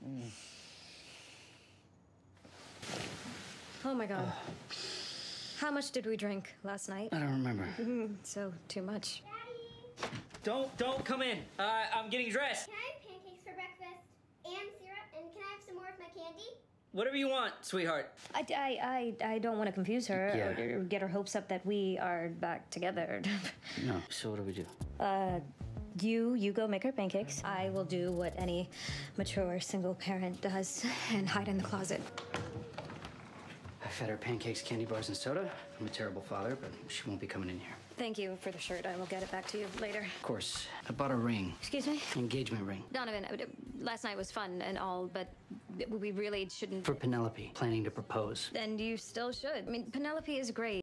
Oh my God. How much did we drink last night? I don't remember. So, too much. Daddy! Don't come in. I'm getting dressed. Can I have pancakes for breakfast? And syrup? And can I have some more of my candy? Whatever you want, sweetheart. I don't want to confuse her or get her hopes up that we are back together. No. So what do we do? You go make her pancakes. I will do what any mature single parent does and hide in the closet. I fed her pancakes, candy bars, and soda. I'm a terrible father, but she won't be coming in here. Thank you for the shirt. I will get it back to you later. Of course. I bought a ring. Excuse me? Engagement ring. Donovan, last night was fun and all, but we really shouldn't... For Penelope, planning to propose. And you still should. I mean, Penelope is great.